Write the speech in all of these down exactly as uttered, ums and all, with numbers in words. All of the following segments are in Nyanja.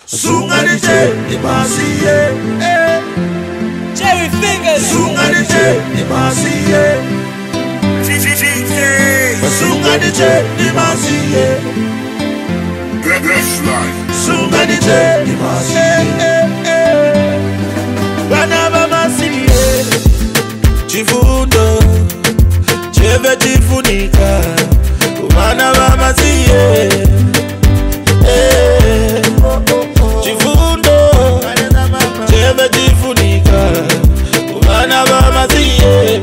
Sunganite Imasiye Jerry Fingers Sunganite Imasiye Sunganite Imasiye Sunganite Imasiye Bana bamasiye Chifundo Cheve chifunika Bana bamasiye Chifundo Cheve chifunika Bana bamasiye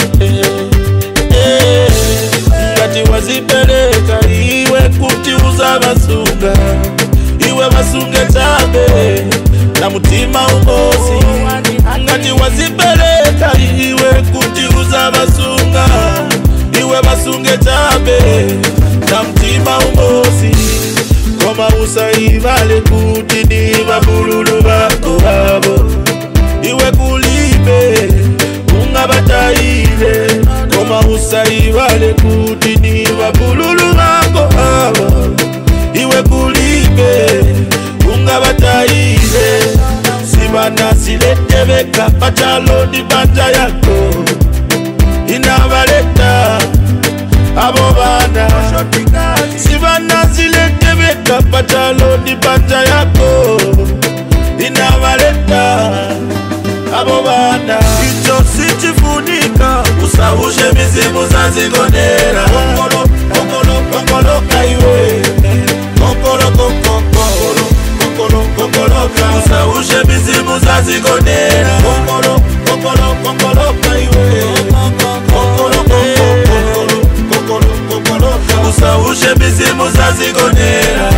Ngati wazipeleka iwe kuti uzabasunga iwe basunge tabe na mutima umosi ngati wazipeleka iwe kuti uzabasunga iwe basunge tabe na mutima umosi koma usaivale kuti ni babululu bako babo iwe kulibe ungabataile koma usaivale kuti ni babululu bako babo iwe kulibe ungabataile sibana siletebeka pachalo ni banja yako inabaleta abo bana sibana siletebeka pachalo ni banja yako inabaleta abo bana icho sichifunika usahushe mizimu za zigonera kokolo kokolo kokolo kaiwe kokolo kokolo kokolo kokolo usahushe mizimu za zigonera kokolo kokolo kokolo kaiwe kokolo kokolo kokolo kokolo usahushe mizimu za zigonera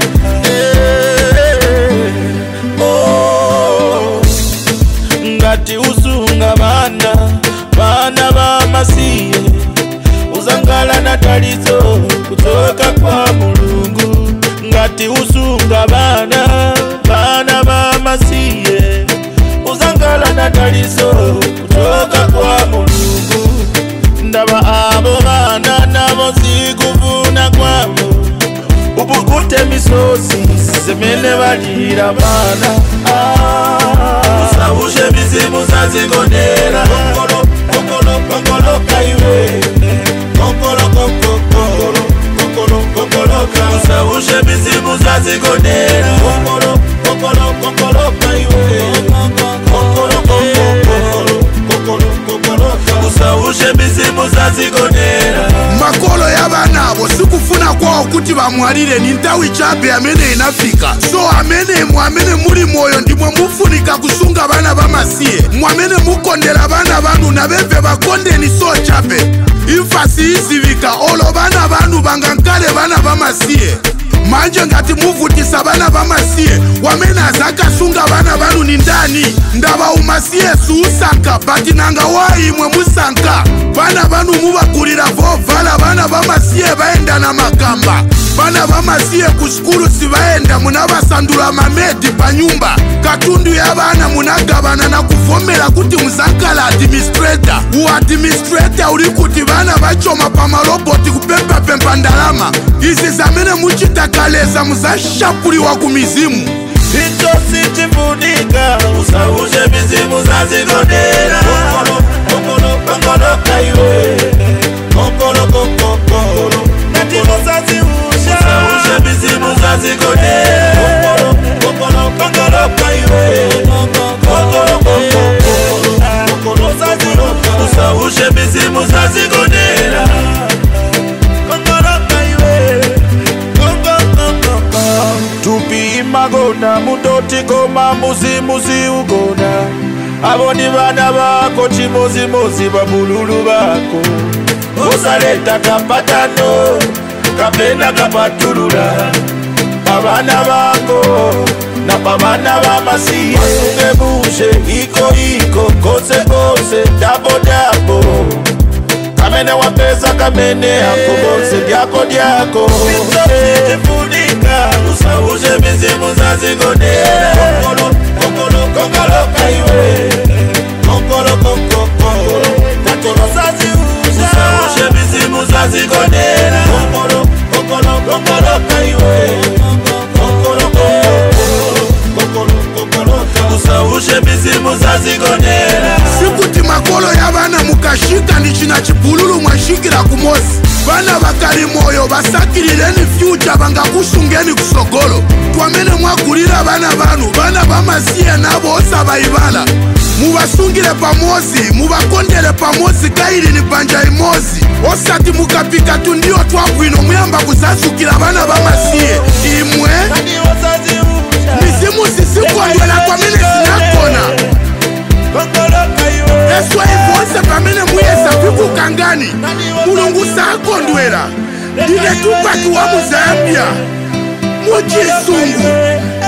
ngati usunga bana bana bamasiye uzangala na talizo kutoka kwa Mulungu ngati usunga bana bana bamasiye uzangala na talizo kutoka kwa Mulungu ndaba abo bana nabo sikuvuna kwabo ubukute misosi semene balira bana usahushe mizimu za zigonera kokolo kokolo kokolo kaiwe kokolo kokolo kokolo kokolo usahushe mizimu za zigonera kokolo kokolo kokolo kaiwe kokolo kokolo kokolo kokolo usahushe mizimu za zigonera makolo y'abanabo sikufuna kwao kuti bamwalire ni ntawi chabe amene inafika so amene mwamene muri moyo ndimwe mufunika kusunga bana bamasiye mwamene mukondera bana banu nabeve bakondeni so chabe imfasi izivika olo bana banu bangankale bana bamasiye manje ngati muvutisa bana bamasiye wamene azakasunga bana banu ni ndani ndaba umasiye suusanka bati nanga waimwe musanka bana banu mubagulira vovala bana bamasiye baenda na makamba bana bamasiye kuskulu sibaenda munabasandula mamedi panyumba katundu ya bana munagabana na kuvomera kuti muzakala administrator uadministrator uri kuti bana bachoma pamaroboti kupempa pempa ndalama izi zamene muchitakaleza muzashapuliwa kumizimu icho sichifunika usahushe mizimu za zigonera kokolo kokolo kokolo kaiwe kokolo kokolo natimo zazihusha usahushe mizimu za zigonera kokolo kokolo kokolo kaiwe kokolo kokolo kokolo zazihusha usahushe mizimu za zigonera kokolo kaiwe tupi imagona mutoti koma muzimuzi ugona aboni bana bako chimozimozi babululu bako usaleta kapatano kapena kapatulula abana bako na babana bamasiye ungebushe iko iko kose kose dabo dabo kamene wapesa kamene ako bose diako diako usahushe mizimu za zigonera kokolo kokolo kokolo kaiwe kokolo kokolo kokolo zazihusha usahushe mizimu za zigonera kokolo kokolo kokolo kaiwe kokolo kokolo musazigonera. Sikuti makolo ya bana mukashika ndi china chipululu mwashikira kumosi. Bana bakali moyo basakilireni future bangakusungeni kusogolo. Twamene mwagulira bana banu bana bamasiye nabo osabayibala. Mubasungile pamozi mubakondele pamozi kaili ni banja imozi. Osati mukapika tu ndio twabwino muyamba kuzazukila bana bamasiye. Imwe mizimu sisikondwela kwamene sinakona. Eswa ivonse pamene muyesa vikukangani mulungu sakondwela. Ndine tupaki wa Muzambia muchisungu